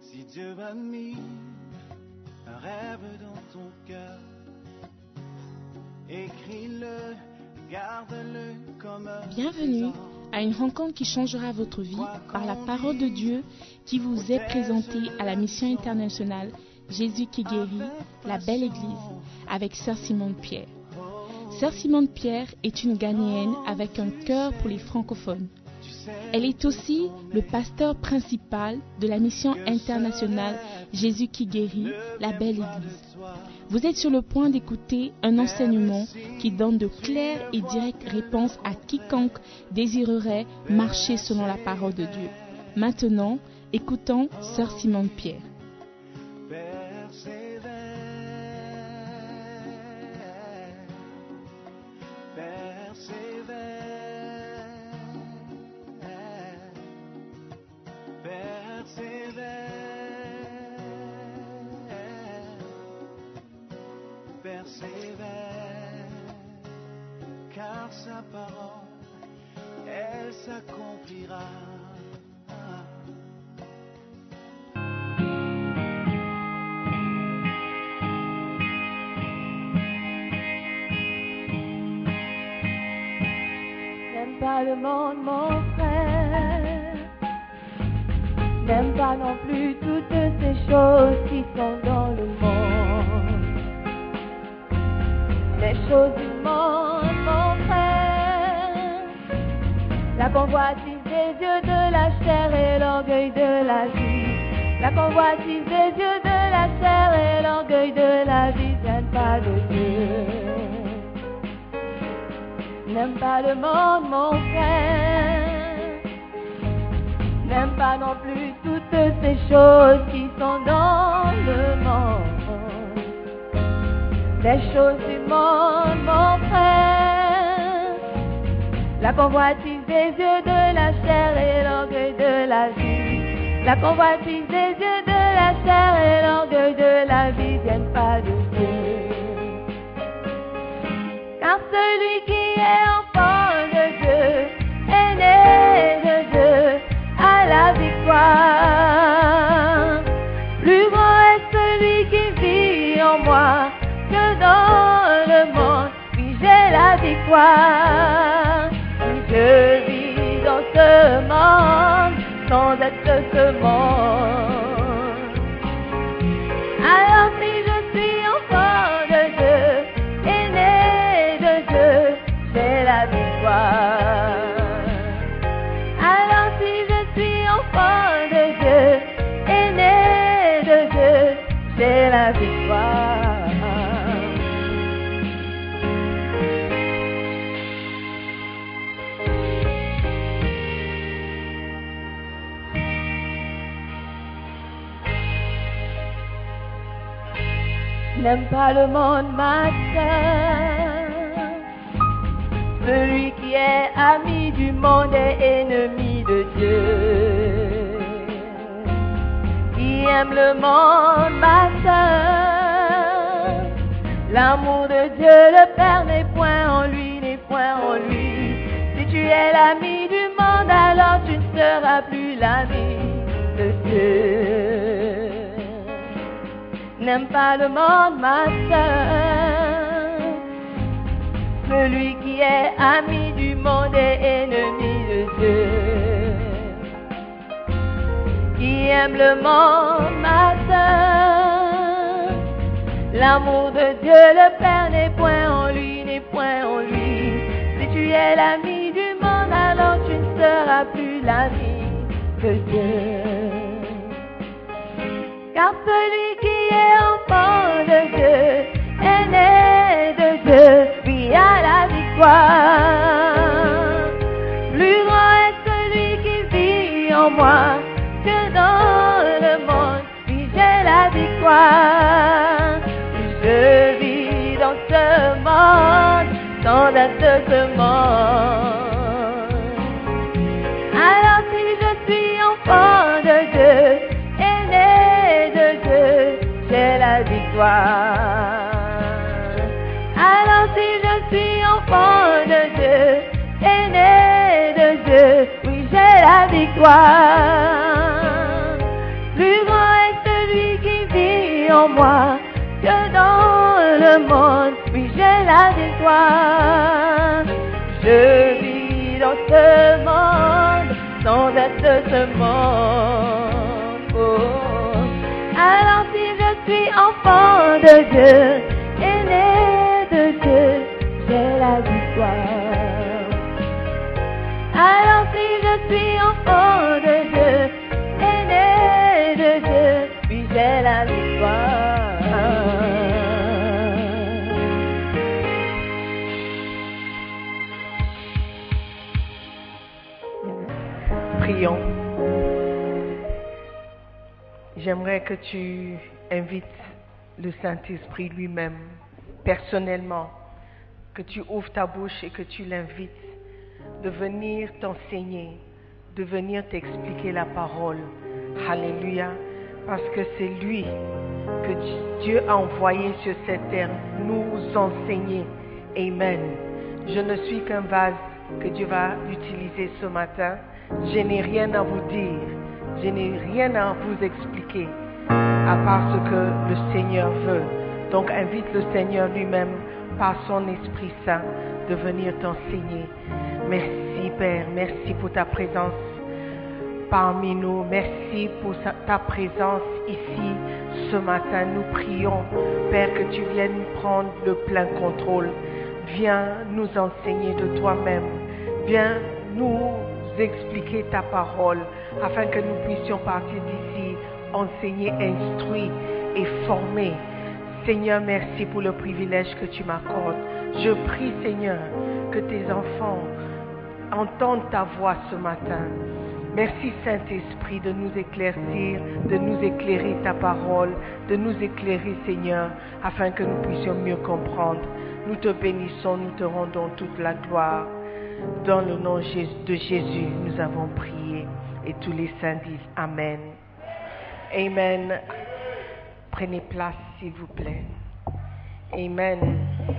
Si Dieu a mis un rêve dans ton cœur, écris-le, garde-le comme un Bienvenue à une rencontre qui changera votre vie par la parole de Dieu qui vous est présentée à la mission internationale Jésus qui guérit, la belle église, avec Sœur Simone Pierre. Sœur Simone Pierre est une Ghanéenne avec un cœur pour les francophones. Elle est aussi le pasteur principal de la mission internationale Jésus qui guérit, la belle église. Vous êtes sur le point d'écouter un enseignement qui donne de claires et directes réponses à quiconque désirerait marcher selon la parole de Dieu. Maintenant, écoutons Sœur Simone Pierre. Persévère, car sa parole, elle s'accomplira. N'aime pas le monde, mon frère. N'aime pas non plus toutes ces choses qui sont dans le monde. Les choses du monde, mon frère. La convoitise des yeux de la chair et l'orgueil de la vie. La convoitise des yeux de la chair et l'orgueil de la vie viennent pas de Dieu. N'aime pas le monde, mon frère. N'aime pas non plus toutes ces choses qui sont dans le monde. Les choses du monde, mon frère. La convoitise des yeux de la chair et l'orgueil de la vie. La convoitise des yeux de la chair et l'orgueil de la vie viennent pas de Dieu. Car celui qui est enfant de Dieu est né de Dieu à la victoire. Plus grand est celui qui vit en moi que dans le monde, puis j'ai la victoire. Puis je vis dans ce monde, sans être ce monde. Alors si je suis enfant de Dieu, et né de Dieu, j'ai la victoire. Alors si je suis enfant de Dieu, et né de Dieu, j'ai la victoire. N'aime pas le monde, ma sœur. Celui qui est ami du monde est ennemi de Dieu. Qui aime le monde, ma sœur. L'amour de Dieu, le Père n'est point en lui, n'est point en lui. Si tu es l'ami du monde, alors tu ne seras plus l'ami de Dieu. N'aime pas le monde, ma sœur. Celui qui est ami du monde est ennemi de Dieu. Qui aime le monde, ma sœur. L'amour de Dieu, le Père n'est point en lui, n'est point en lui. Si tu es l'ami du monde, alors tu ne seras plus l'ami de Dieu. Car celui qui est enfant de Dieu est né de Dieu, lui a la victoire. Plus grand est celui qui vit en moi que dans le monde, lui j'ai la victoire. Je vis dans ce monde, sans être de ce monde. Alors si je suis enfant de Dieu, j'ai la victoire. Alors si je suis enfant de Dieu, aîné de Dieu, oui j'ai la victoire. Plus grand est en moi que dans le monde, oui, j'ai la victoire. Je vis dans ce monde sans être de ce monde. Oh. Alors si je suis enfant de Dieu, aîné de Dieu, j'ai la victoire. Alors si je suis enfant de Dieu, aîné de Dieu, puis j'ai la victoire. Prions. J'aimerais que tu invites le Saint-Esprit lui-même, personnellement, que tu ouvres ta bouche et que tu l'invites de venir t'enseigner, de venir t'expliquer la parole. Alléluia. Parce que c'est lui que Dieu a envoyé sur cette terre nous enseigner. Amen. Je ne suis qu'un vase que Dieu va utiliser ce matin. Je n'ai rien à vous dire. Je n'ai rien à vous expliquer à part ce que le Seigneur veut. Donc invite le Seigneur lui-même par son Esprit Saint de venir t'enseigner. Merci Père, merci pour ta présence parmi nous. Merci pour ta présence ici ce matin. Nous prions, Père, que tu viennes prendre le plein contrôle. Viens nous enseigner de toi-même. Viens nous expliquer ta parole afin que nous puissions partir d'ici enseignés, instruits et formés. Seigneur, merci pour le privilège que tu m'accordes. Je prie, Seigneur, que tes enfants entendent ta voix ce matin. Merci, Saint-Esprit, de nous éclaircir, de nous éclairer ta parole, de nous éclairer, Seigneur, afin que nous puissions mieux comprendre. Nous te bénissons, nous te rendons toute la gloire. Dans le nom de Jésus, nous avons prié. Et tous les saints disent Amen. Amen. Prenez place, s'il vous plaît. Amen.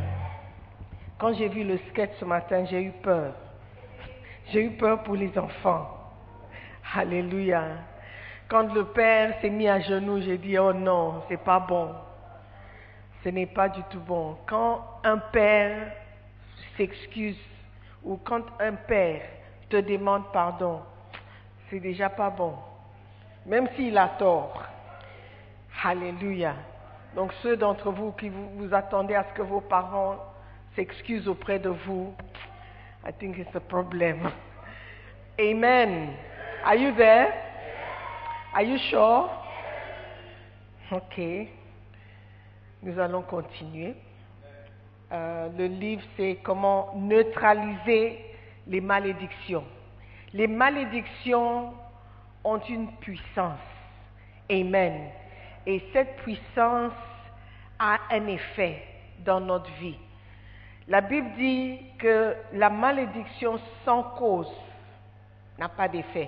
Quand j'ai vu le sketch ce matin, j'ai eu peur. J'ai eu peur pour les enfants. Alléluia. Quand le père s'est mis à genoux, j'ai dit, oh non, c'est pas bon. Ce n'est pas du tout bon. Quand un père s'excuse ou quand un père te demande pardon, c'est déjà pas bon. Même s'il a tort. Alléluia. Donc ceux d'entre vous qui vous attendez à ce que vos parents s'excusent auprès de vous, I think it's a problem. Amen. Are you there? Are you sure? Ok. Nous allons continuer. Le livre, c'est comment neutraliser les malédictions. Les malédictions ont une puissance. Amen. Et cette puissance a un effet dans notre vie. La Bible dit que la malédiction sans cause n'a pas d'effet.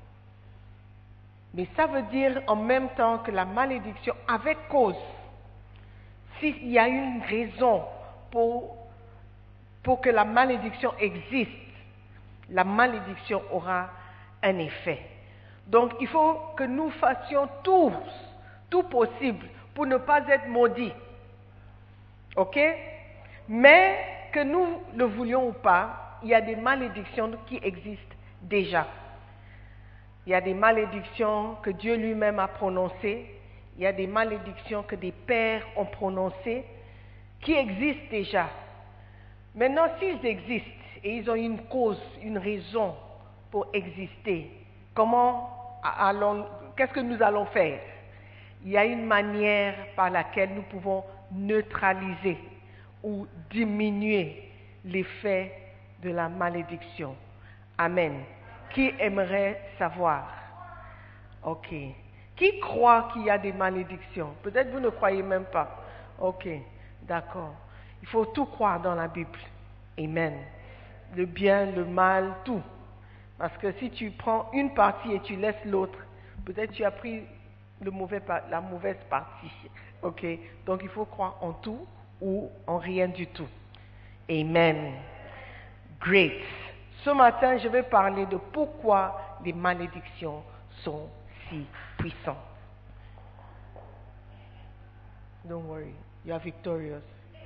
Mais ça veut dire en même temps que la malédiction avec cause, s'il y a une raison pour que la malédiction existe, la malédiction aura un effet. Donc il faut que nous fassions tout possible pour ne pas être maudits. Ok? Mais que nous le voulions ou pas, il y a des malédictions qui existent déjà. Il y a des malédictions que Dieu lui-même a prononcées. Il y a des malédictions que des pères ont prononcées qui existent déjà. Maintenant, s'ils existent et ils ont une cause, une raison pour exister, qu'est-ce que nous allons faire? Il y a une manière par laquelle nous pouvons neutraliser ou diminuer l'effet de la malédiction. Amen. Qui aimerait savoir? Ok. Qui croit qu'il y a des malédictions? Peut-être vous ne croyez même pas. Ok, d'accord. Il faut tout croire dans la Bible. Amen. Le bien, le mal, tout. Parce que si tu prends une partie et tu laisses l'autre, peut-être tu as pris la mauvaise partie. Ok. Donc il faut croire en tout ou en rien du tout. Amen. Great. Ce matin, je vais parler de pourquoi les malédictions sont si puissantes. Don't worry, you are victorious.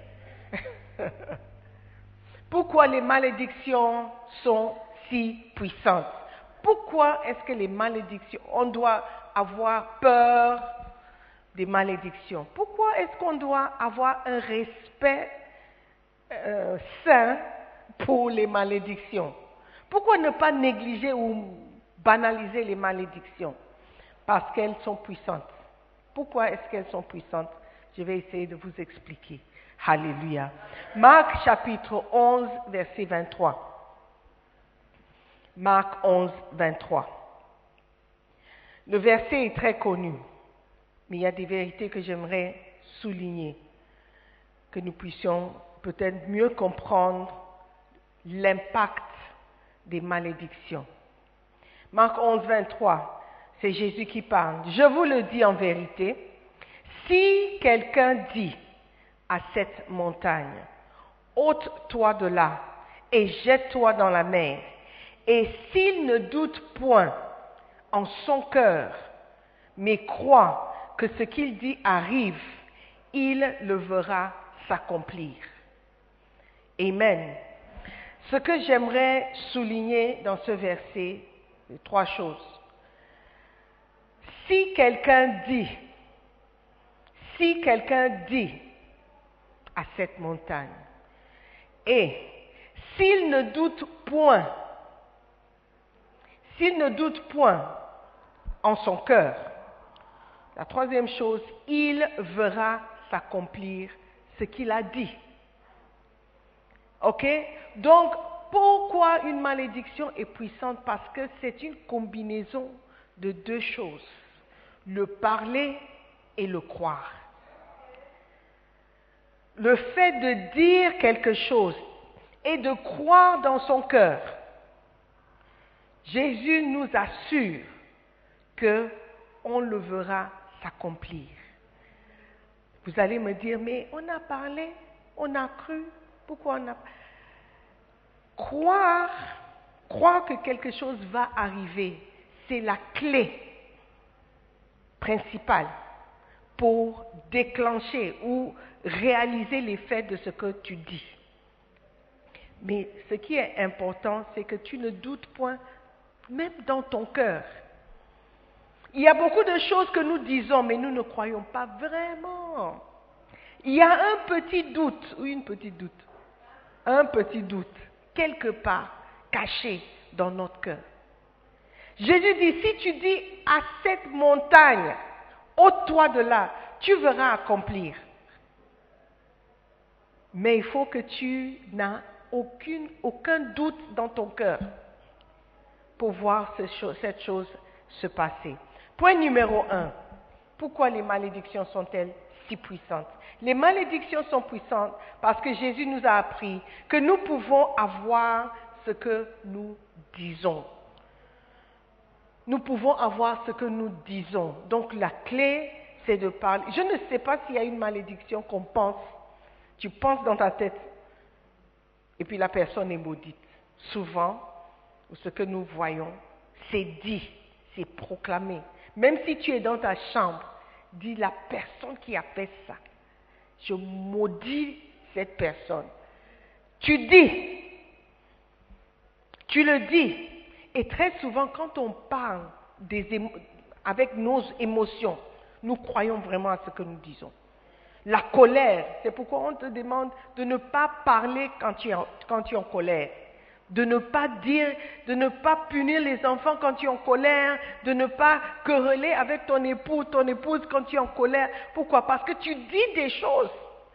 Pourquoi les malédictions sont si puissantes? Pourquoi est-ce que les malédictions, on doit avoir peur des malédictions? Pourquoi est-ce qu'on doit avoir un respect sain pour les malédictions? Pourquoi ne pas négliger ou banaliser les malédictions? Parce qu'elles sont puissantes. Pourquoi est-ce qu'elles sont puissantes? Je vais essayer de vous expliquer. Alléluia. Marc chapitre 11, verset 23. Marc 11, 23. Le verset est très connu, mais il y a des vérités que j'aimerais souligner, que nous puissions peut-être mieux comprendre l'impact des malédictions. Marc 11, 23, c'est Jésus qui parle. Je vous le dis en vérité, si quelqu'un dit à cette montagne, ôte-toi de là et jette-toi dans la mer, et s'il ne doute point en son cœur, mais croit que ce qu'il dit arrive, il le verra s'accomplir. Amen. Ce que j'aimerais souligner dans ce verset, c'est trois choses. Si quelqu'un dit à cette montagne, et s'il ne doute point en son cœur, la troisième chose, il verra s'accomplir ce qu'il a dit. Ok? Donc, pourquoi une malédiction est puissante? Parce que c'est une combinaison de deux choses, le parler et le croire. Le fait de dire quelque chose et de croire dans son cœur, Jésus nous assure qu'on le verra s'accomplir. Vous allez me dire, mais on a parlé, on a cru, pourquoi on a... Croire que quelque chose va arriver, c'est la clé principale pour déclencher ou réaliser l'effet de ce que tu dis. Mais ce qui est important, c'est que tu ne doutes point, même dans ton cœur. Il y a beaucoup de choses que nous disons, mais nous ne croyons pas vraiment. Il y a un petit doute, ou un petit doute, quelque part, caché dans notre cœur. Jésus dit, si tu dis à cette montagne, ôte-toi de là, tu verras accomplir. Mais il faut que tu n'as aucun doute dans ton cœur pour voir cette chose se passer. Point numéro 1. Pourquoi les malédictions sont-elles si puissantes? Les malédictions sont puissantes parce que Jésus nous a appris que nous pouvons avoir ce que nous disons. Nous pouvons avoir ce que nous disons. Donc la clé, c'est de parler. Je ne sais pas s'il y a une malédiction qu'on pense. Tu penses dans ta tête et puis la personne est maudite. Souvent, ce que nous voyons, c'est dit, c'est proclamé. Même si tu es dans ta chambre, dis la personne qui a fait ça. Je maudis cette personne. Tu dis, tu le dis. Et très souvent, quand on parle avec nos émotions, nous croyons vraiment à ce que nous disons. La colère, c'est pourquoi on te demande de ne pas parler quand tu es en colère. De ne pas dire, de ne pas punir les enfants quand tu es en colère, de ne pas quereller avec ton époux, ton épouse quand tu es en colère. Pourquoi? Parce que tu dis des choses.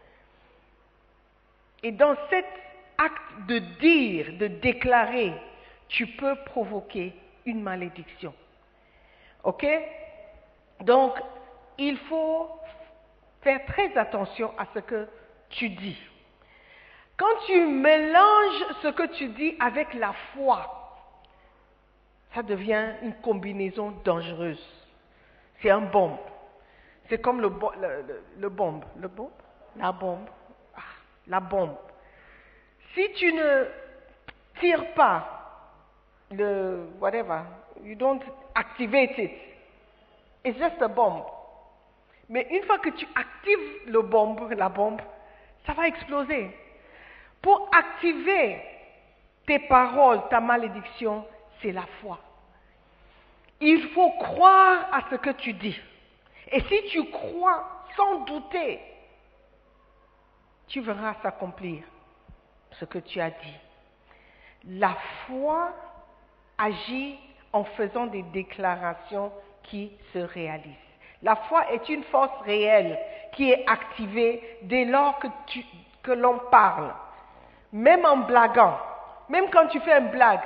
Et dans cet acte de dire, de déclarer, tu peux provoquer une malédiction. Ok? Donc, il faut faire très attention à ce que tu dis. Quand tu mélanges ce que tu dis avec la foi, ça devient une combinaison dangereuse. C'est un bombe. C'est comme la bombe. Si tu ne tires pas you don't activate it, it's just a bomb. Mais une fois que tu actives la bombe, ça va exploser. Pour activer tes paroles, ta malédiction, c'est la foi. Il faut croire à ce que tu dis. Et si tu crois sans douter, tu verras s'accomplir ce que tu as dit. La foi agit en faisant des déclarations qui se réalisent. La foi est une force réelle qui est activée dès lors que l'on parle. Même en blaguant, même quand tu fais une blague,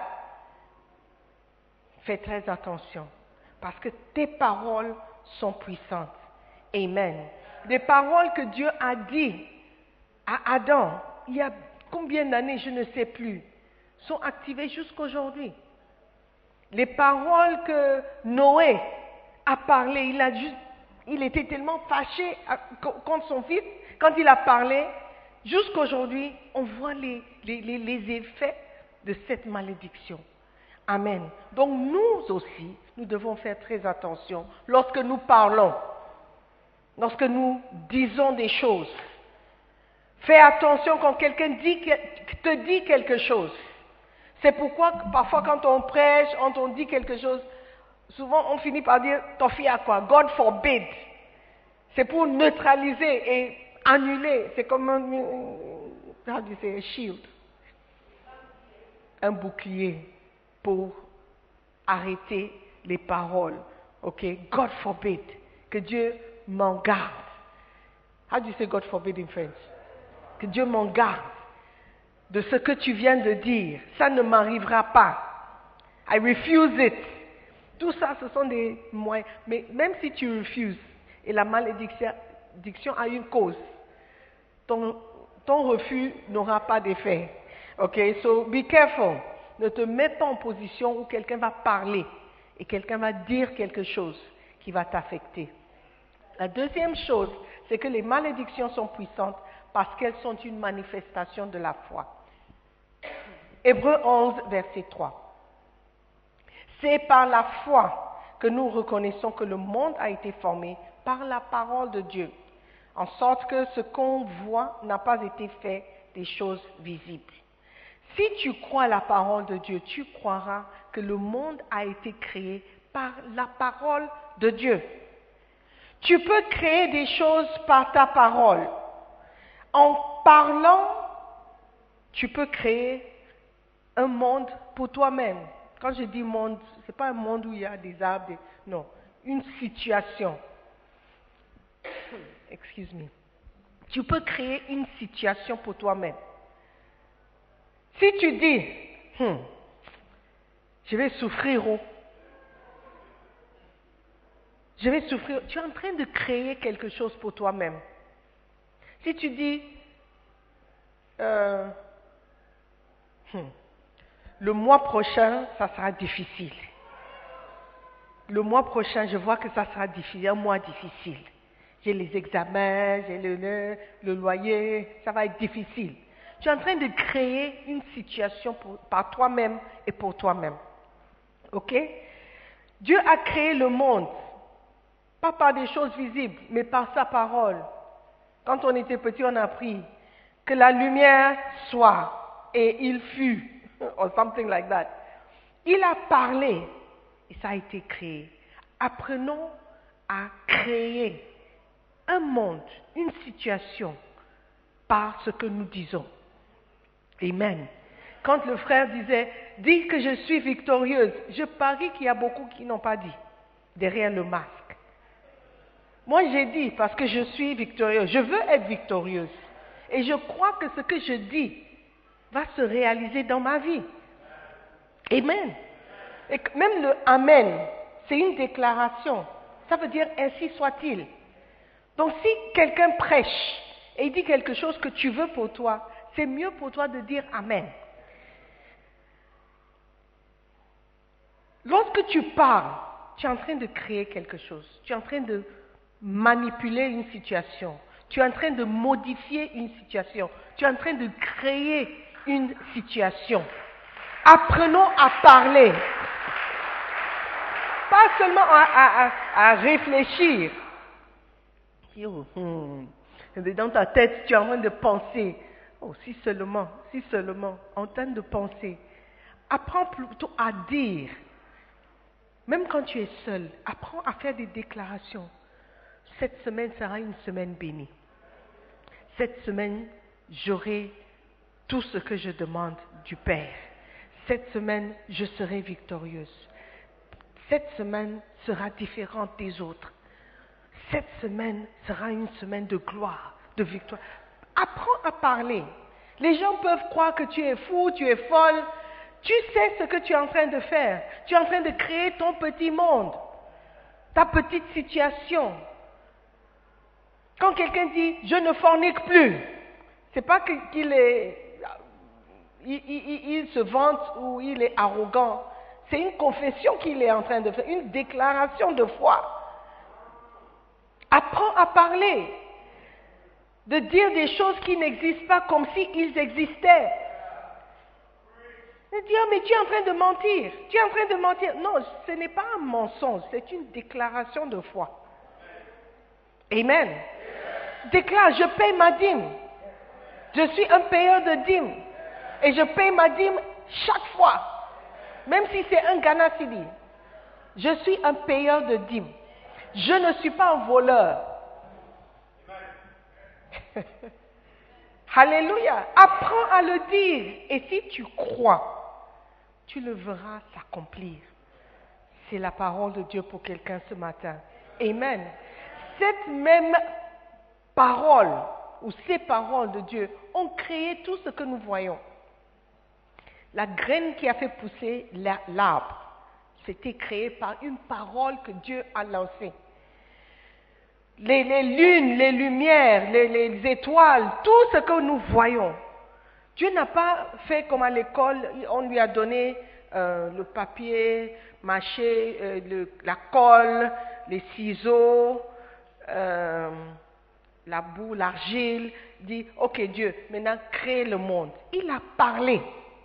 fais très attention parce que tes paroles sont puissantes. Amen. Des paroles que Dieu a dit à Adam, il y a combien d'années, je ne sais plus, sont activées jusqu'aujourd'hui. Les paroles que Noé a parlé, il était tellement fâché contre son fils, quand il a parlé, jusqu'aujourd'hui, on voit les effets de cette malédiction. Amen. Donc nous aussi, nous devons faire très attention lorsque nous parlons, lorsque nous disons des choses. Fais attention quand quelqu'un te dit quelque chose. C'est pourquoi parfois quand on prêche, quand on dit quelque chose, souvent on finit par dire « t'en fais à quoi? God forbid ». C'est pour neutraliser et annuler. C'est comme un shield. Un bouclier pour arrêter les paroles. Ok? God forbid. Que Dieu m'en garde. How do you say God forbid in French? Que Dieu m'en garde de ce que tu viens de dire. Ça ne m'arrivera pas. I refuse it. Tout ça, ce sont des moyens. Mais même si tu refuses, et la malédiction a une cause, ton refus n'aura pas d'effet. Ok? So be careful. Ne te mets pas en position où quelqu'un va parler et quelqu'un va dire quelque chose qui va t'affecter. La deuxième chose, c'est que les malédictions sont puissantes parce qu'elles sont une manifestation de la foi. Hébreux 11, verset 3. C'est par la foi que nous reconnaissons que le monde a été formé par la parole de Dieu, en sorte que ce qu'on voit n'a pas été fait des choses visibles. Si tu crois à la parole de Dieu, tu croiras que le monde a été créé par la parole de Dieu. Tu peux créer des choses par ta parole. En parlant, tu peux créer un monde pour toi-même. Quand je dis monde, ce n'est pas un monde où il y a des arbres, non, une situation. Excuse me. Tu peux créer une situation pour toi-même. Si tu dis, je vais souffrir, je vais souffrir, tu es en train de créer quelque chose pour toi-même. Si tu dis, le mois prochain, ça sera difficile. Le mois prochain, je vois que ça sera difficile, un mois difficile. J'ai les examens, j'ai le loyer, ça va être difficile. Tu es en train de créer une situation par toi-même et pour toi-même. Ok? Dieu a créé le monde, pas par des choses visibles, mais par sa parole. Quand on était petit, on a appris que la lumière soit et il fut, or something like that. Il a parlé et ça a été créé. Apprenons à créer un monde, une situation par ce que nous disons. Amen. Quand le frère disait, dis que je suis victorieuse, je parie qu'il y a beaucoup qui n'ont pas dit, derrière le masque. Moi j'ai dit parce que je suis victorieuse, je veux être victorieuse. Et je crois que ce que je dis va se réaliser dans ma vie. Amen. Et même le Amen, c'est une déclaration. Ça veut dire ainsi soit-il. Donc si quelqu'un prêche et il dit quelque chose que tu veux pour toi, c'est mieux pour toi de dire Amen. Lorsque tu parles, tu es en train de créer quelque chose. Tu es en train de manipuler une situation. Tu es en train de modifier une situation. Tu es en train de créer une situation. Apprenons à parler. Pas seulement à réfléchir. dis, oh, et dans ta tête, tu es en train de penser, oh, si seulement, en train de penser. Apprends plutôt à dire, même quand tu es seul, apprends à faire des déclarations. Cette semaine sera une semaine bénie. Cette semaine, j'aurai tout ce que je demande du Père. Cette semaine, je serai victorieuse. Cette semaine sera différente des autres. Cette semaine sera une semaine de gloire, de victoire. Apprends à parler. Les gens peuvent croire que tu es fou, tu es folle. Tu sais ce que tu es en train de faire. Tu es en train de créer ton petit monde, ta petite situation. Quand quelqu'un dit « je ne fornique plus », c'est pas qu'il se vante ou il est arrogant. C'est une confession qu'il est en train de faire, une déclaration de foi. Apprends à parler, de dire des choses qui n'existent pas comme s'ils existaient. De dire, mais tu es en train de mentir, tu es en train de mentir. Non, ce n'est pas un mensonge, c'est une déclaration de foi. Amen. Déclare, je paye ma dîme. Je suis un payeur de dîme. Et je paye ma dîme chaque fois. Même si c'est un Ghana Cedi. Je suis un payeur de dîme. Je ne suis pas un voleur. Alléluia. Apprends à le dire. Et si tu crois, tu le verras s'accomplir. C'est la parole de Dieu pour quelqu'un ce matin. Amen. Cette même parole, ou ces paroles de Dieu, ont créé tout ce que nous voyons. La graine qui a fait pousser l'arbre, c'était créé par une parole que Dieu a lancée. Les lunes, les lumières, les étoiles, tout ce que nous voyons. Dieu n'a pas fait comme à l'école, on lui a donné le papier mâché, la colle, les ciseaux, la boue, l'argile, dit, ok Dieu, maintenant crée le monde. Il a parlé.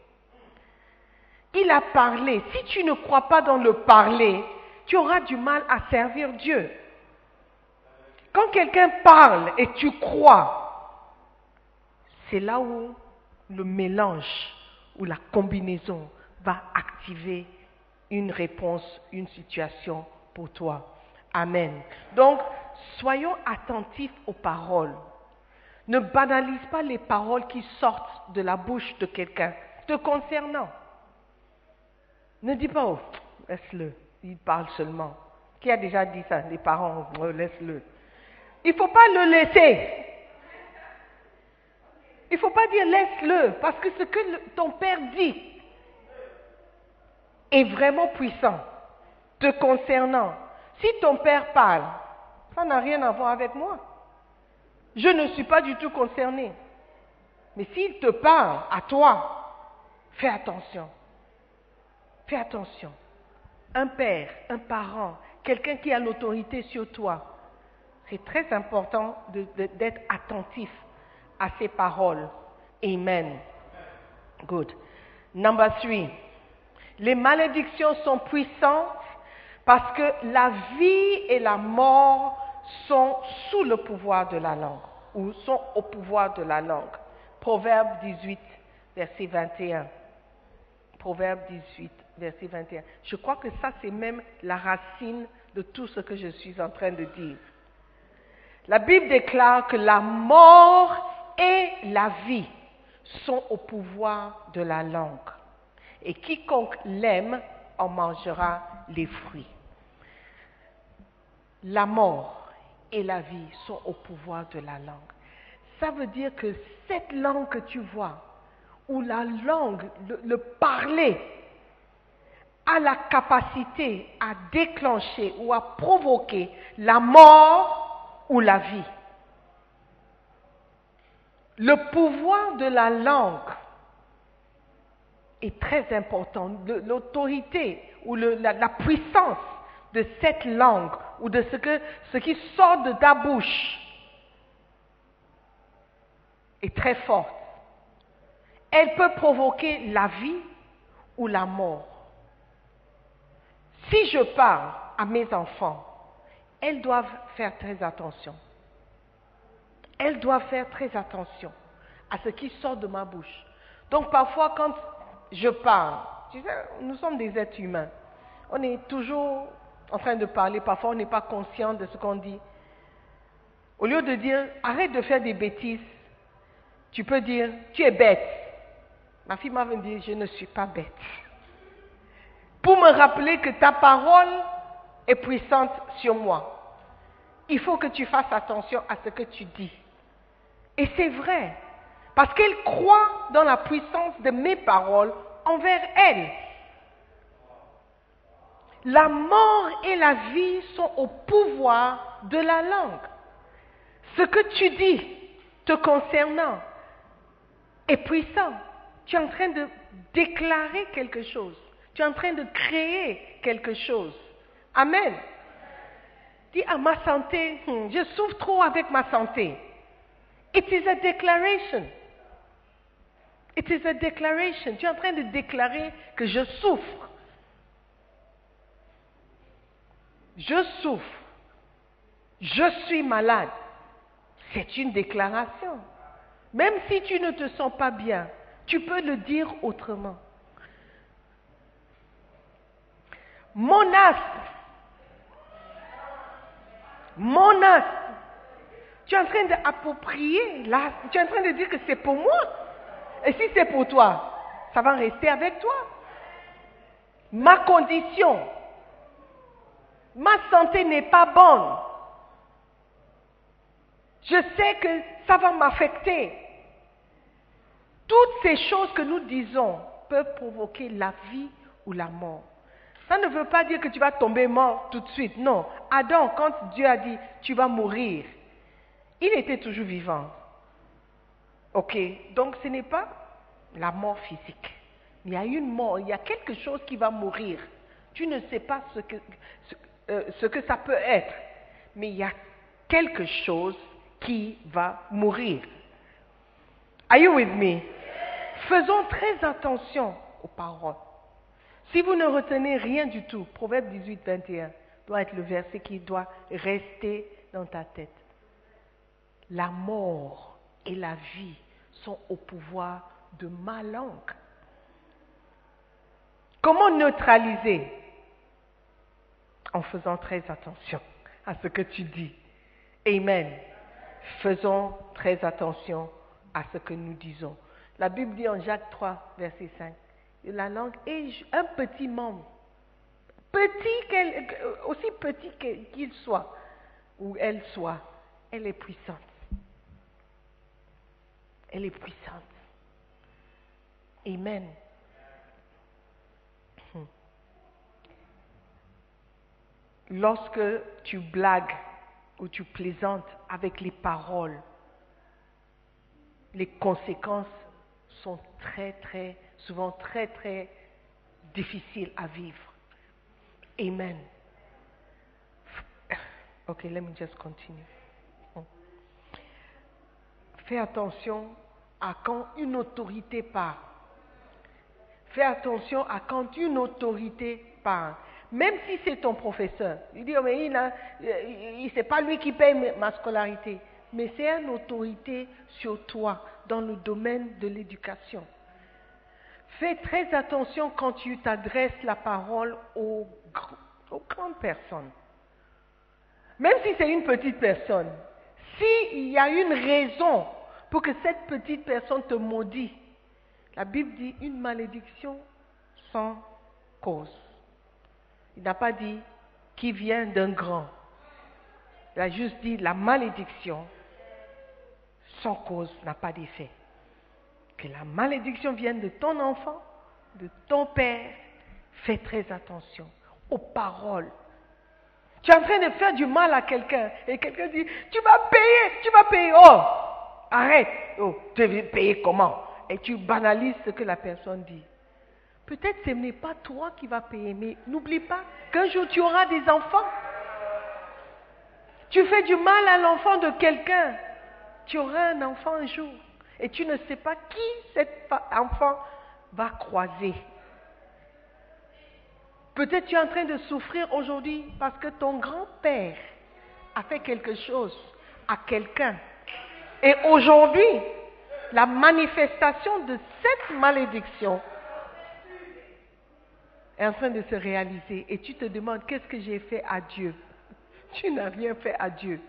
Il a parlé. Si tu ne crois pas dans le parler, tu auras du mal à servir Dieu. Quand quelqu'un parle et tu crois, c'est là où le mélange ou la combinaison va activer une réponse, une situation pour toi. Amen. Donc, soyons attentifs aux paroles. Ne banalise pas les paroles qui sortent de la bouche de quelqu'un te concernant. Ne dis pas, oh, laisse-le, il parle seulement. Qui a déjà dit ça? Les parents, oh, laisse-le. Il ne faut pas le laisser. Il ne faut pas dire laisse-le, parce que ce que ton père dit est vraiment puissant, te concernant. Si ton père parle, ça n'a rien à voir avec moi. Je ne suis pas du tout concernée. Mais s'il te parle à toi, fais attention. Fais attention. Un père, un parent, quelqu'un qui a l'autorité sur toi, c'est très important d'être attentif à ces paroles. Amen. Good. Number 3. Les malédictions sont puissantes parce que la vie et la mort sont sous le pouvoir de la langue, ou sont au pouvoir de la langue. Proverbe 18, verset 21. Proverbe 18, verset 21. Je crois que ça, c'est même la racine de tout ce que je suis en train de dire. La Bible déclare que la mort et la vie sont au pouvoir de la langue. Et quiconque l'aime en mangera les fruits. La mort et la vie sont au pouvoir de la langue. Ça veut dire que cette langue que tu vois, ou la langue, le parler, a la capacité à déclencher ou à provoquer la mort ou la vie. Le pouvoir de la langue est très important. L'autorité ou la puissance de cette langue ou de ce qui sort de ta bouche est très forte. Elle peut provoquer la vie ou la mort. Si je parle à mes enfants, elles doivent faire très attention. elle doit faire très attention à ce qui sort de ma bouche. Donc parfois quand je parle, tu sais, nous sommes des êtres humains. On est toujours en train de parler, parfois on n'est pas conscient de ce qu'on dit. Au lieu de dire, arrête de faire des bêtises, tu peux dire, tu es bête. Ma fille m'a dit, je ne suis pas bête. Pour me rappeler que ta parole est puissante sur moi, il faut que tu fasses attention à ce que tu dis. Et c'est vrai, parce qu'elle croit dans la puissance de mes paroles envers elle. La mort et la vie sont au pouvoir de la langue. Ce que tu dis te concernant est puissant. Tu es en train de déclarer quelque chose. Tu es en train de créer quelque chose. Amen. Dis à ma santé, je souffre trop avec ma santé. It is a declaration. It is a declaration. Tu es en train de déclarer que je souffre. Je souffre. Je suis malade. C'est une déclaration. Même si tu ne te sens pas bien, tu peux le dire autrement. Mon asthme. Mon asthme. Tu es en train d'approprier l'asthme. Tu es en train de dire que c'est pour moi. Et si c'est pour toi, ça va rester avec toi. Ma condition. Ma santé n'est pas bonne. Je sais que ça va m'affecter. Toutes ces choses que nous disons peuvent provoquer la vie ou la mort. Ça ne veut pas dire que tu vas tomber mort tout de suite. Non. Adam, quand Dieu a dit tu vas mourir, il était toujours vivant. Ok. Donc ce n'est pas la mort physique. Il y a une mort, il y a quelque chose qui va mourir. Tu ne sais pas ce que ça peut être. Mais il y a quelque chose qui va mourir. Are you with me? Faisons très attention aux paroles. Si vous ne retenez rien du tout, Proverbe 18, 21 doit être le verset qui doit rester dans ta tête. La mort et la vie sont au pouvoir de ma langue. Comment neutraliser? En faisant très attention à ce que tu dis. Amen. Faisons très attention à ce que nous disons. La Bible dit en Jacques 3, verset 5, la langue est un petit membre, aussi petit qu'il soit, ou elle soit, elle est puissante. Elle est puissante. Amen. Lorsque tu blagues ou tu plaisantes avec les paroles, les conséquences sont souvent très difficiles à vivre. Amen. Okay, let me just continue. Fais attention à quand une autorité parle. Fais attention à quand une autorité parle. Même si c'est ton professeur. Il dit, oh, mais c'est pas lui qui paye ma scolarité. Mais c'est une autorité sur toi dans le domaine de l'éducation. Fais très attention quand tu t'adresses la parole aux grandes personnes. Même si c'est une petite personne. S'il y a une raison pour que cette petite personne te maudit, la Bible dit une malédiction sans cause. Il n'a pas dit qui vient d'un grand. Il a juste dit la malédiction sans cause n'a pas d'effet. Que la malédiction vienne de ton enfant, de ton père, fais très attention aux paroles. Tu es en train de faire du mal à quelqu'un et quelqu'un dit tu vas payer. Oh, arrête. Oh, tu veux payer comment? Et tu banalises ce que la personne dit. Peut-être ce n'est pas toi qui vas payer, mais n'oublie pas qu'un jour tu auras des enfants. Tu fais du mal à l'enfant de quelqu'un, tu auras un enfant un jour. Et tu ne sais pas qui cet enfant va croiser. Peut-être tu es en train de souffrir aujourd'hui parce que ton grand-père a fait quelque chose à quelqu'un Et aujourd'hui, la manifestation de cette malédiction est en train de se réaliser. Et tu te demandes, qu'est-ce que j'ai fait à Dieu? Tu n'as rien fait à Dieu.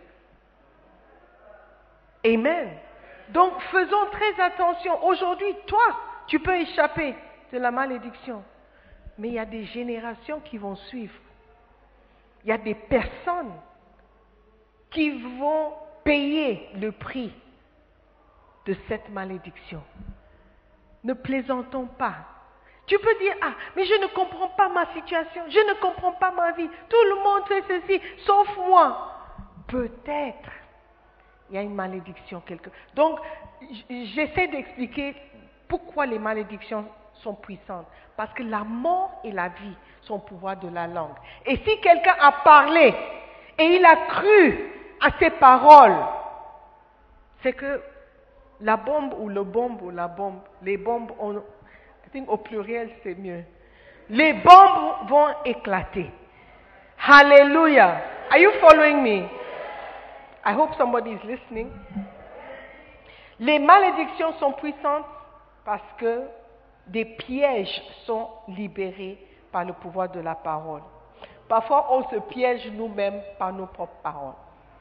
Amen. Donc, faisons très attention. Aujourd'hui, toi, tu peux échapper de la malédiction. Mais il y a des générations qui vont suivre. Il y a des personnes qui vont payer le prix de cette malédiction. Ne plaisantons pas. Tu peux dire, ah, mais je ne comprends pas ma situation, je ne comprends pas ma vie, tout le monde fait ceci, sauf moi. Peut-être, il y a une malédiction quelque part. Donc, j'essaie d'expliquer pourquoi les malédictions sont puissantes. Parce que la mort et la vie sont au pouvoir de la langue. Et si quelqu'un a parlé et il a cru à ces paroles, c'est que la bombe ou le bombe ou la bombe, les bombes, I think au pluriel c'est mieux. Les bombes vont éclater. Hallelujah. Are you following me? I hope somebody is listening. Les malédictions sont puissantes parce que des pièges sont libérés par le pouvoir de la parole. Parfois, on se piège nous-mêmes par nos propres paroles.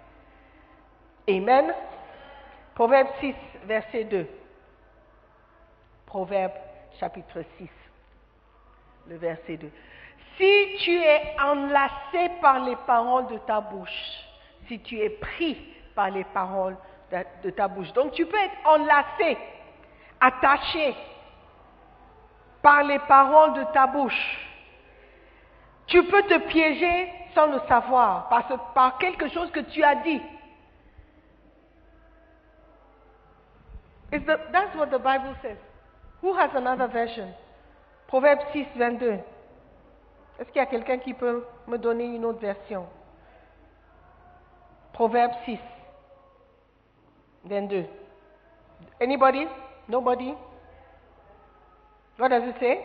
Amen. Proverbe 6, verset 2. Proverbe chapitre 6, le verset 2. Si tu es enlacé par les paroles de ta bouche, si tu es pris par les paroles de ta bouche, donc tu peux être enlacé, attaché par les paroles de ta bouche. Tu peux te piéger sans le savoir, par quelque chose que tu as dit. That's what the Bible says. Who has another version? Proverbe 6, 22. Est-ce qu'il y a quelqu'un qui peut me donner une autre version? Proverbe 6, 22. Anybody? Nobody? What does it say?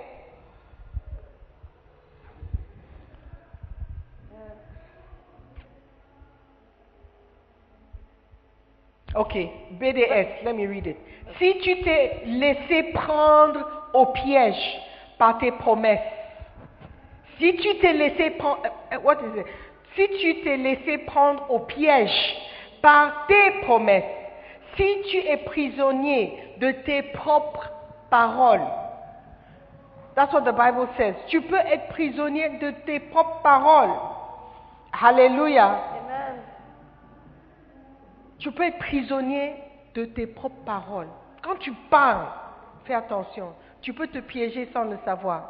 Okay, BDS, let me read it. Si tu t'es laissé prendre au piège par tes promesses, si tu t'es laissé prendre, what is it? Si tu t'es laissé prendre au piège par tes promesses, si tu es prisonnier de tes propres paroles, that's what the Bible says. Tu peux être prisonnier de tes propres paroles. Hallelujah. Amen. Tu peux être prisonnier de tes propres paroles. Quand tu parles, fais attention. Tu peux te piéger sans le savoir.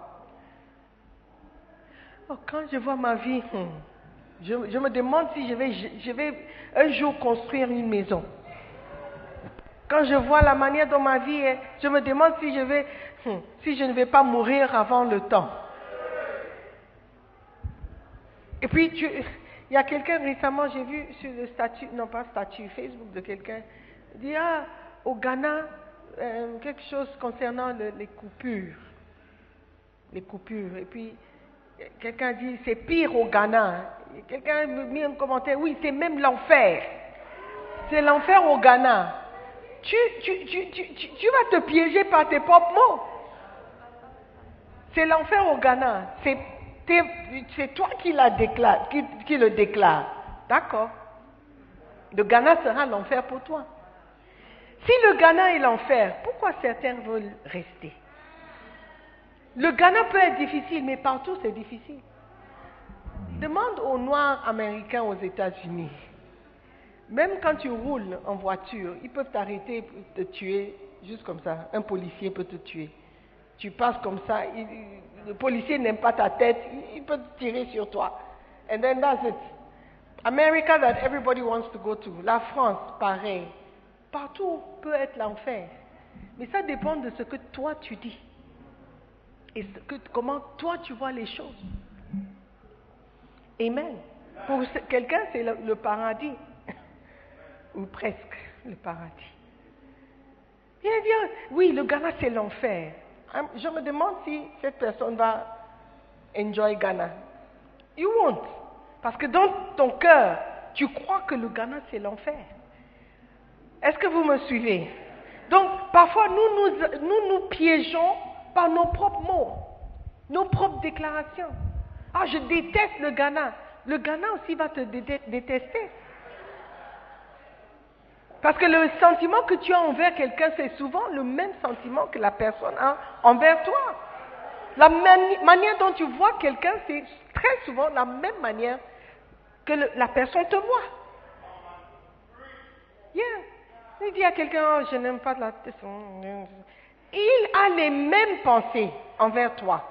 Oh, quand je vois ma vie, je me demande si je vais un jour construire une maison. Quand je vois la manière dont ma vie est, je me demande si je ne vais pas mourir avant le temps. Et puis, il y a quelqu'un récemment, j'ai vu sur le statut, non pas statut, Facebook de quelqu'un, il dit, au Ghana, quelque chose concernant les coupures. Les coupures. Et puis, quelqu'un dit, c'est pire au Ghana. Et quelqu'un a mis un commentaire, oui, c'est même l'enfer. C'est l'enfer au Ghana. Tu vas te piéger par tes propres mots. C'est l'enfer au Ghana. C'est toi qui le déclare. D'accord. Le Ghana sera l'enfer pour toi. Si le Ghana est l'enfer, pourquoi certains veulent rester? Le Ghana peut être difficile, mais partout c'est difficile. Demande aux Noirs américains aux États-Unis. Même quand tu roules en voiture, ils peuvent t'arrêter pour te tuer, juste comme ça. Un policier peut te tuer. Tu passes comme ça, le policier n'aime pas ta tête, il peut tirer sur toi. And then that's it. America that everybody wants to go to. La France, pareil. Partout peut être l'enfer. Mais ça dépend de ce que toi tu dis. Et comment toi tu vois les choses. Amen. Pour quelqu'un, c'est le paradis. Ou presque le paradis. Il va dire, oui, le Ghana c'est l'enfer. Je me demande si cette personne va enjoy Ghana. You won't. Parce que dans ton cœur, tu crois que le Ghana c'est l'enfer. Est-ce que vous me suivez? Donc, parfois, nous piégeons par nos propres mots, nos propres déclarations. Ah, je déteste le Ghana. Le Ghana aussi va te détester. Parce que le sentiment que tu as envers quelqu'un, c'est souvent le même sentiment que la personne a envers toi. La manière dont tu vois quelqu'un, c'est très souvent la même manière que la personne te voit. Yeah. Il dit à quelqu'un, oh, je n'aime pas la... Il a les mêmes pensées envers toi.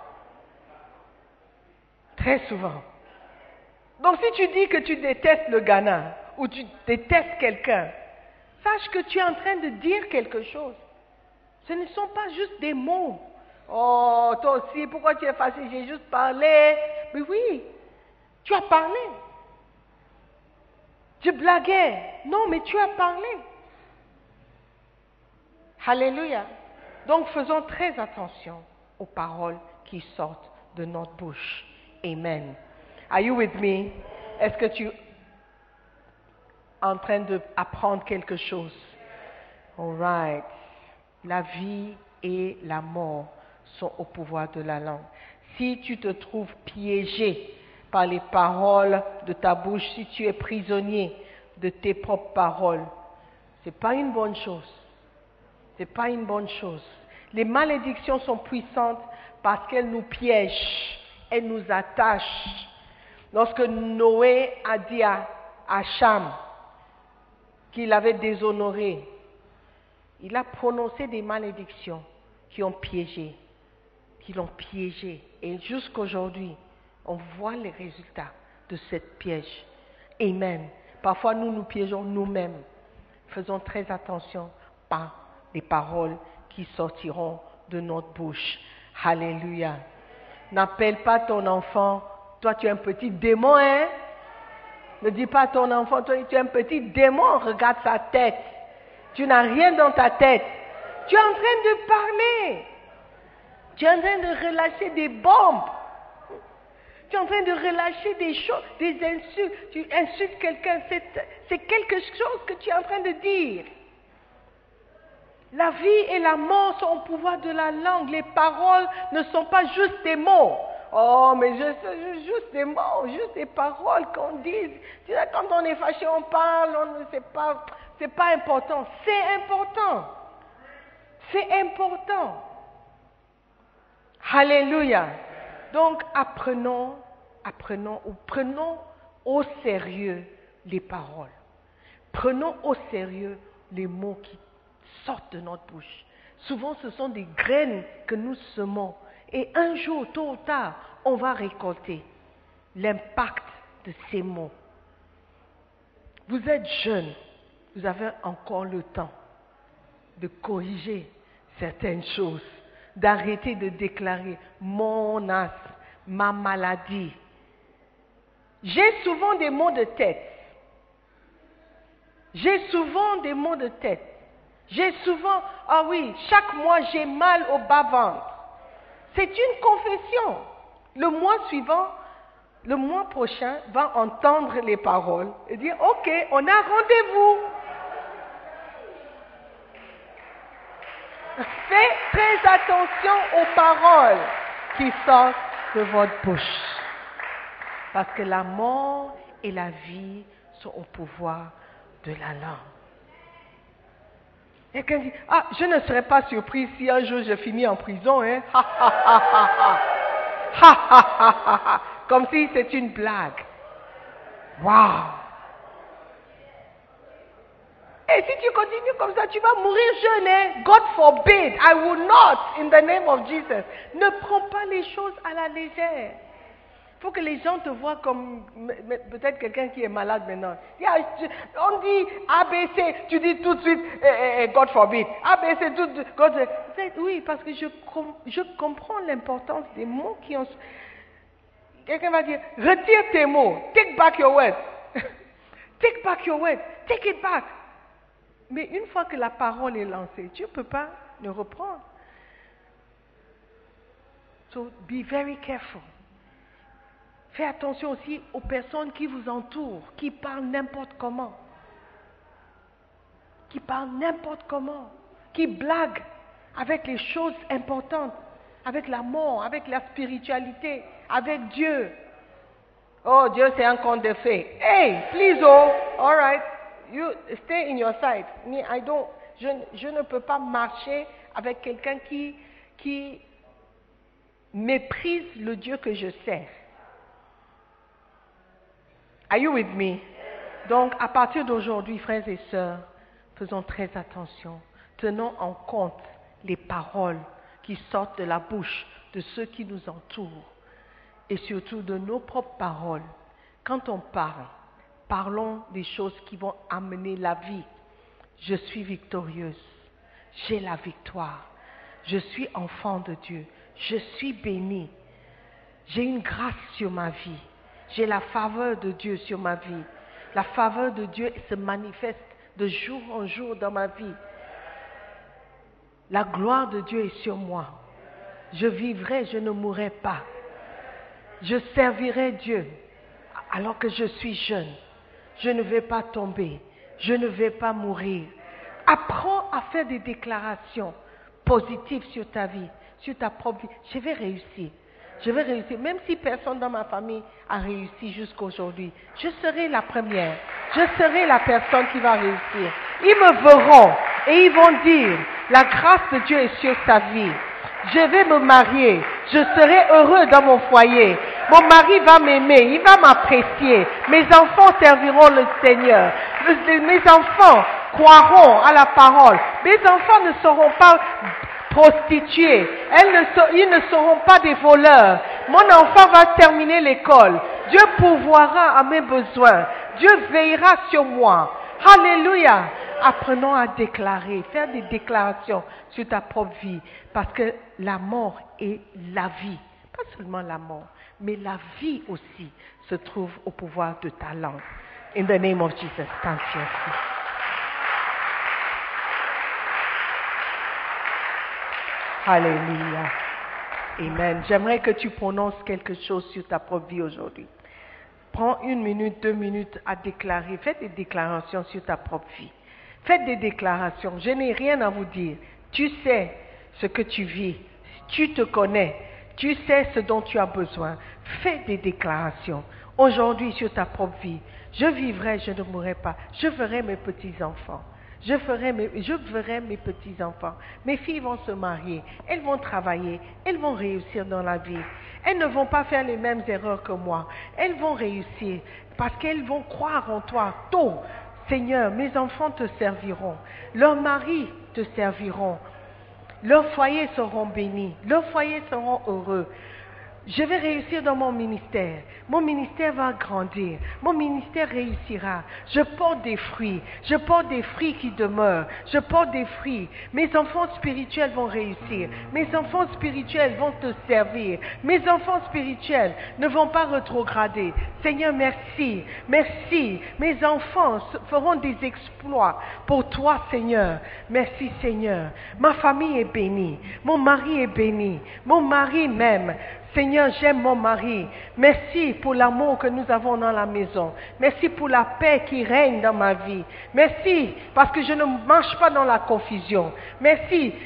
Très souvent. Donc si tu dis que tu détestes le Ghana, ou tu détestes quelqu'un, sache que tu es en train de dire quelque chose. Ce ne sont pas juste des mots. Oh, toi aussi, pourquoi tu es fâché? J'ai juste parlé. Mais oui, tu as parlé. Tu blaguais. Non, mais tu as parlé. Alléluia. Donc faisons très attention aux paroles qui sortent de notre bouche. Amen. Are you with me? Est-ce que tu es en train d'apprendre quelque chose? All right. La vie et la mort sont au pouvoir de la langue. Si tu te trouves piégé par les paroles de ta bouche, si tu es prisonnier de tes propres paroles, ce n'est pas une bonne chose. Ce n'est pas une bonne chose. Les malédictions sont puissantes parce qu'elles nous piègent, elles nous attachent. Lorsque Noé a dit à Cham qu'il avait déshonoré, il a prononcé des malédictions qui l'ont piégé. Et jusqu'aujourd'hui, on voit les résultats de cette piège. Amen. Parfois, nous piégeons nous-mêmes. Faisons très attention par les paroles qui sortiront de notre bouche. Alléluia. N'appelle pas ton enfant, toi tu es un petit démon, hein? Ne dis pas à ton enfant, toi tu es un petit démon, regarde sa tête. Tu n'as rien dans ta tête. Tu es en train de parler. Tu es en train de relâcher des bombes. Tu es en train de relâcher des choses, des insultes. Tu insultes quelqu'un, c'est quelque chose que tu es en train de dire. La vie et la mort sont au pouvoir de la langue. Les paroles ne sont pas juste des mots. Oh, mais juste des mots, juste des paroles qu'on dit. Quand on est fâché, on parle, c'est pas important. C'est important. C'est important. Alléluia. Donc, prenons au sérieux les paroles. Prenons au sérieux les mots qui sortent de notre bouche. Souvent, ce sont des graines que nous semons. Et un jour, tôt ou tard, on va récolter l'impact de ces mots. Vous êtes jeune, vous avez encore le temps de corriger certaines choses, d'arrêter de déclarer mon as, ma maladie. J'ai souvent des maux de tête. Ah oui, chaque mois j'ai mal au bas-ventre. C'est une confession. Le mois prochain, va entendre les paroles et dire, ok, on a rendez-vous. Faites très attention aux paroles qui sortent de votre bouche. Parce que la mort et la vie sont au pouvoir de la langue. Quelqu'un dit, ah, je ne serais pas surpris si un jour je finis en prison, hein. Comme si c'est une blague. Wow. Et si tu continues comme ça, tu vas mourir jeune, hein. God forbid, I will not, in the name of Jesus. Ne prends pas les choses à la légère. Il faut que les gens te voient comme peut-être quelqu'un qui est malade maintenant. On dit ABC, tu dis tout de suite God forbid. ABC, tout de suite, God forbid. Oui, parce que je comprends l'importance des mots qui ont... Quelqu'un va dire, retire tes mots, take back your words. Take back your words, take it back. Mais une fois que la parole est lancée, tu ne peux pas le reprendre. So be very careful. Fais attention aussi aux personnes qui vous entourent, qui parlent n'importe comment, qui parlent n'importe comment, qui blaguent avec les choses importantes, avec la mort, avec la spiritualité, avec Dieu. Oh, Dieu, c'est un conte de fées. Hey, please, oh, all right, you stay in your side. Me, je ne peux pas marcher avec quelqu'un qui méprise le Dieu que je sers. Are you with me? Donc, à partir d'aujourd'hui, frères et sœurs, faisons très attention. Tenons en compte les paroles qui sortent de la bouche de ceux qui nous entourent et surtout de nos propres paroles. Quand on parle, parlons des choses qui vont amener la vie. Je suis victorieuse, j'ai la victoire, je suis enfant de Dieu, je suis bénie, j'ai une grâce sur ma vie, j'ai la faveur de Dieu sur ma vie. La faveur de Dieu se manifeste de jour en jour dans ma vie. La gloire de Dieu est sur moi. Je vivrai, je ne mourrai pas. Je servirai Dieu alors que je suis jeune. Je ne vais pas tomber. Je ne vais pas mourir. Apprends à faire des déclarations positives sur ta vie, sur ta propre vie. Je vais réussir. Je vais réussir. Même si personne dans ma famille a réussi jusqu'aujourd'hui, je serai la première. Je serai la personne qui va réussir. Ils me verront et ils vont dire, la grâce de Dieu est sur sa vie. Je vais me marier. Je serai heureux dans mon foyer. Mon mari va m'aimer. Il va m'apprécier. Mes enfants serviront le Seigneur. Mes enfants croiront à la parole. Mes enfants ne seront pas prostituées. Ils ne seront pas des voleurs. Mon enfant va terminer l'école. Dieu pourvoira à mes besoins. Dieu veillera sur moi. Alléluia. Apprenons à déclarer, faire des déclarations sur ta propre vie. Parce que la mort et la vie, pas seulement la mort, mais la vie aussi se trouve au pouvoir de ta langue. In the name of Jesus, stand to your feet. Alléluia. Amen. J'aimerais que tu prononces quelque chose sur ta propre vie aujourd'hui. Prends 1 minute, 2 minutes à déclarer. Faites des déclarations sur ta propre vie. Faites des déclarations. Je n'ai rien à vous dire. Tu sais ce que tu vis. Tu te connais. Tu sais ce dont tu as besoin. Fais des déclarations. Aujourd'hui sur ta propre vie. Je vivrai, je ne mourrai pas. Je verrai mes petits-enfants. Je verrai mes petits-enfants. Mes filles vont se marier. Elles vont travailler. Elles vont réussir dans la vie. Elles ne vont pas faire les mêmes erreurs que moi. Elles vont réussir parce qu'elles vont croire en toi tôt. Seigneur, mes enfants te serviront. Leurs maris te serviront. Leurs foyers seront bénis. Leurs foyers seront heureux. Je vais réussir dans mon ministère. Mon ministère va grandir. Mon ministère réussira. Je porte des fruits. Je porte des fruits qui demeurent. Je porte des fruits. Mes enfants spirituels vont réussir. Mes enfants spirituels vont te servir. Mes enfants spirituels ne vont pas rétrograder. Seigneur, merci. Merci. Mes enfants feront des exploits pour toi, Seigneur. Merci, Seigneur. Ma famille est bénie. Mon mari est béni. Mon mari m'aime. Seigneur, j'aime mon mari. Merci pour l'amour que nous avons dans la maison. Merci pour la paix qui règne dans ma vie. Merci parce que je ne marche pas dans la confusion. Merci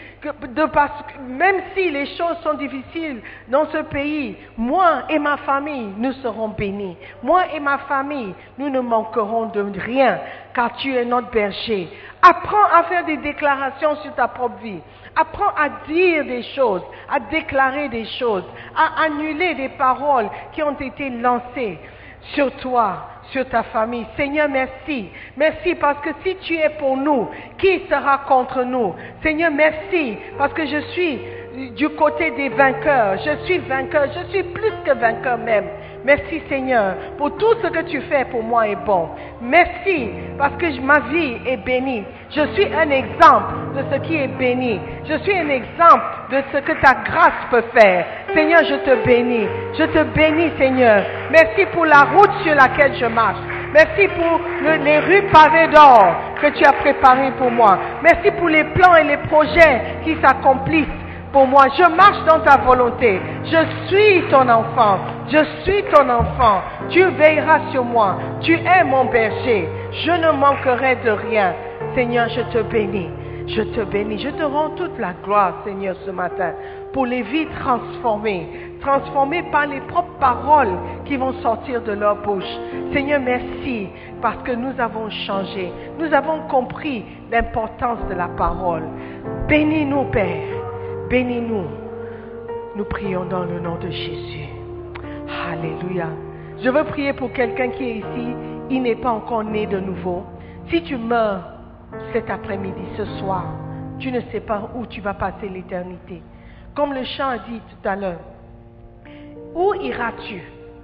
même si les choses sont difficiles dans ce pays, moi et ma famille, nous serons bénis. Moi et ma famille, nous ne manquerons de rien car tu es notre berger. Apprends à faire des déclarations sur ta propre vie. Apprends à dire des choses, à déclarer des choses, à annuler des paroles qui ont été lancées sur toi, sur ta famille. Seigneur, merci. Merci parce que si tu es pour nous, qui sera contre nous? Seigneur, merci parce que je suis du côté des vainqueurs. Je suis vainqueur. Je suis plus que vainqueur même. Merci Seigneur pour tout ce que tu fais pour moi est bon. Merci parce que ma vie est bénie. Je suis un exemple de ce qui est béni. Je suis un exemple de ce que ta grâce peut faire. Seigneur, je te bénis. Je te bénis Seigneur. Merci pour la route sur laquelle je marche. Merci pour les rues pavées d'or que tu as préparées pour moi. Merci pour les plans et les projets qui s'accomplissent pour moi. Je marche dans ta volonté. Je suis ton enfant. Je suis ton enfant. Tu veilleras sur moi. Tu es mon berger. Je ne manquerai de rien. Seigneur, je te bénis. Je te bénis. Je te rends toute la gloire, Seigneur, ce matin, pour les vies transformées par les propres paroles qui vont sortir de leur bouche. Seigneur, merci parce que nous avons changé. Nous avons compris l'importance de la parole. Bénis-nous, Père. Bénis-nous. Nous prions dans le nom de Jésus. Alléluia. Je veux prier pour quelqu'un qui est ici. Il n'est pas encore né de nouveau. Si tu meurs cet après-midi, ce soir, tu ne sais pas où tu vas passer l'éternité. Comme le chant a dit tout à l'heure, où iras-tu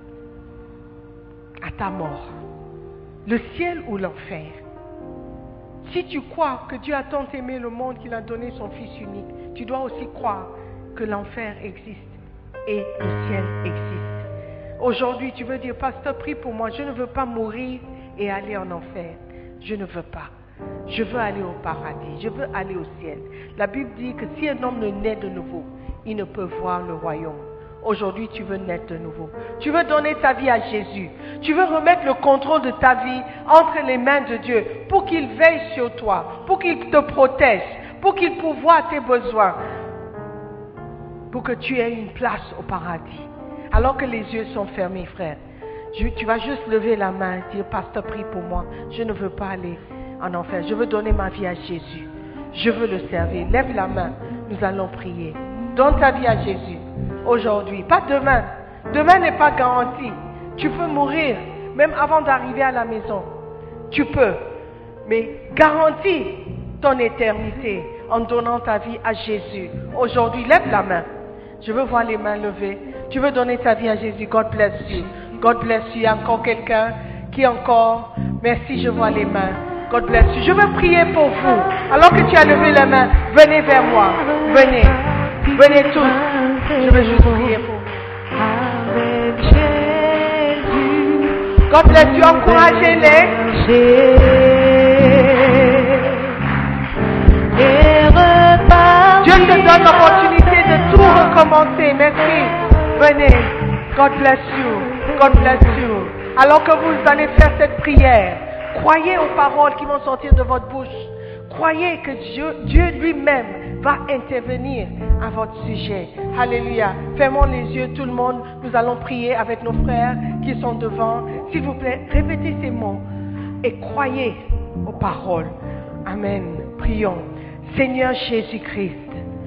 à ta mort? Le ciel ou l'enfer? Si tu crois que Dieu a tant aimé le monde qu'il a donné son Fils unique, tu dois aussi croire que l'enfer existe et le ciel existe. Aujourd'hui, tu veux dire, pasteur, prie pour moi, je ne veux pas mourir et aller en enfer. Je ne veux pas. Je veux aller au paradis, je veux aller au ciel. La Bible dit que si un homme ne naît de nouveau, il ne peut voir le royaume. Aujourd'hui, tu veux naître de nouveau. Tu veux donner ta vie à Jésus. Tu veux remettre le contrôle de ta vie entre les mains de Dieu pour qu'il veille sur toi, pour qu'il te protège, pour qu'il pourvoie tes besoins, pour que tu aies une place au paradis. Alors que les yeux sont fermés, frère, tu vas juste lever la main et dire, pasteur, prie pour moi. Je ne veux pas aller en enfer. Je veux donner ma vie à Jésus. Je veux le servir. Lève la main. Nous allons prier. Donne ta vie à Jésus. Aujourd'hui, pas demain. Demain n'est pas garanti. Tu peux mourir même avant d'arriver à la maison. Tu peux. Mais garantis ton éternité en donnant ta vie à Jésus. Aujourd'hui, lève la main. Je veux voir les mains levées. Tu veux donner ta vie à Jésus. God bless you. God bless you. Il y a encore quelqu'un qui encore. Merci, je vois les mains. God bless you. Je veux prier pour vous. Alors que tu as levé la main, venez vers moi. Venez. Venez tous. Je veux juste prier pour vous. God bless you. Encouragez-les. Dieu te donne l'opportunité de tout recommencer. Merci. Venez. God bless you. God bless you. Alors que vous allez faire cette prière, croyez aux paroles qui vont sortir de votre bouche. Croyez que Dieu lui-même va intervenir à votre sujet. Alléluia. Fermons les yeux, tout le monde. Nous allons prier avec nos frères qui sont devant. S'il vous plaît, répétez ces mots et croyez aux paroles. Amen. Prions. Seigneur Jésus-Christ,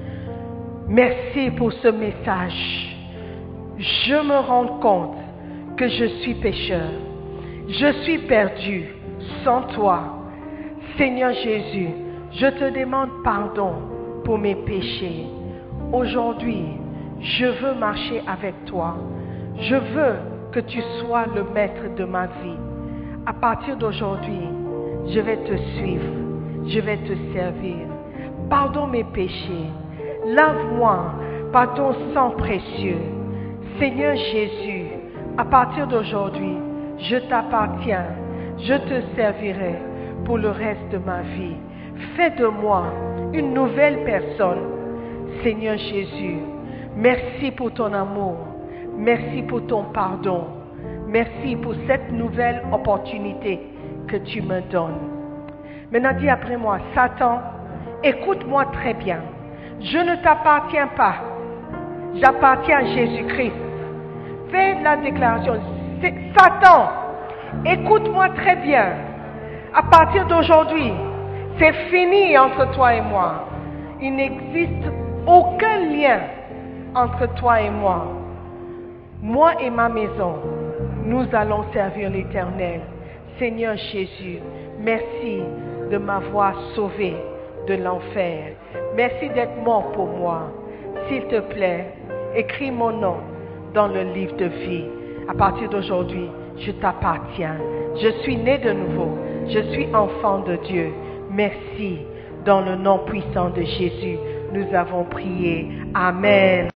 merci pour ce message. Je me rends compte que je suis pécheur. Je suis perdu sans toi. Seigneur Jésus, je te demande pardon pour mes péchés. Aujourd'hui, je veux marcher avec toi. Je veux que tu sois le maître de ma vie. À partir d'aujourd'hui, je vais te suivre. Je vais te servir. Pardonne mes péchés. Lave-moi par ton sang précieux. Seigneur Jésus, à partir d'aujourd'hui, je t'appartiens. Je te servirai pour le reste de ma vie. Fais de moi une nouvelle personne. Seigneur Jésus, merci pour ton amour. Merci pour ton pardon. Merci pour cette nouvelle opportunité que tu me donnes. Maintenant, dis après moi, Satan, écoute-moi très bien. Je ne t'appartiens pas. J'appartiens à Jésus-Christ. Fais la déclaration. Satan, écoute-moi très bien. À partir d'aujourd'hui, c'est fini entre toi et moi. Il n'existe aucun lien entre toi et moi. Moi et ma maison, nous allons servir l'Éternel. Seigneur Jésus, merci de m'avoir sauvé de l'enfer. Merci d'être mort pour moi. S'il te plaît, écris mon nom dans le livre de vie. À partir d'aujourd'hui, je t'appartiens. Je suis né de nouveau. Je suis enfant de Dieu. Merci. Dans le nom puissant de Jésus, nous avons prié. Amen.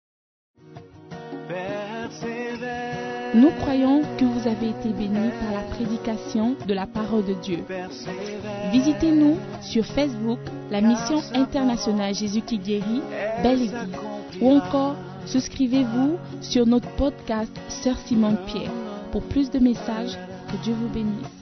Nous croyons que vous avez été bénis par la prédication de la parole de Dieu. Visitez-nous sur Facebook, la mission internationale Jésus qui guérit, Belle Église, ou encore souscrivez-vous sur notre podcast Sœur Simone Pierre pour plus de messages. Que Dieu vous bénisse.